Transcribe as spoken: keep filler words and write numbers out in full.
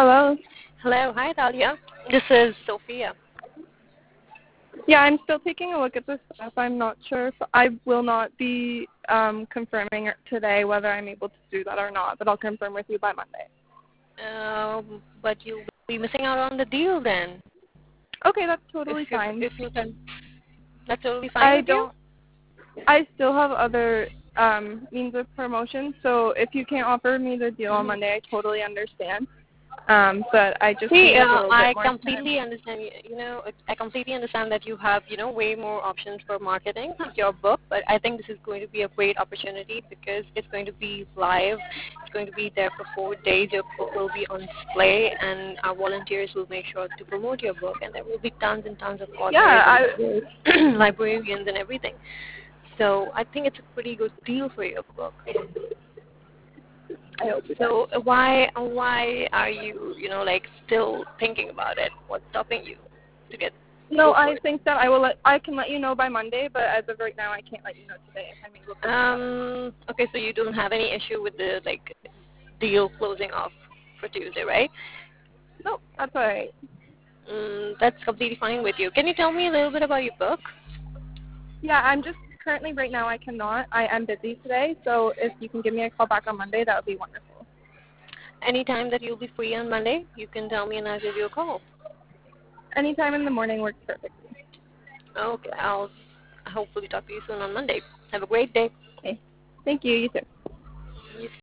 Hello. Hello. Hi, Talia. This is Sophia. Yeah, I'm still taking a look at this stuff. I'm not sure if I will not be um, confirming today whether I'm able to do that or not, but I'll confirm with you by Monday. Um, but you'll be missing out on the deal then. Okay, that's If totally you fine. if you can, that's totally fine I with you. don't. I still have other um, means of promotion, so if you can't offer me the deal on Mm-hmm. Monday, I totally understand. Um, but I just See, need a uh, little bit I more time. completely understand. y- You know, I completely understand that you have, you know, way more options for marketing with your book. But I think this is going to be a great opportunity because it's going to be live. It's going to be there for four days. Your book will be on display, and our volunteers will make sure to promote your book. And there will be tons and tons of authors Yeah, I and librarians and everything. So I think it's a pretty good deal for your book. I hope so. So why why are you you know like still thinking about it? What's stopping you to get No, go for I it? think that I will. Let, I can let you know by Monday, but as of right now, I can't let you know today if I'm able to do that. Um. Okay, so you don't have any issue with the like deal closing off for Tuesday, right? No, that's all right. Mm, that's completely fine with you. Can you tell me a little bit about your book? Yeah, I'm just currently right now I cannot. I am busy today, so if you can give me a call back on Monday, that would be wonderful. Anytime that you'll be free on Monday, you can tell me and I'll give you a call. Anytime in the morning works perfectly. Okay, I'll hopefully talk to you soon on Monday. Have a great day. Okay. Thank you. You too. You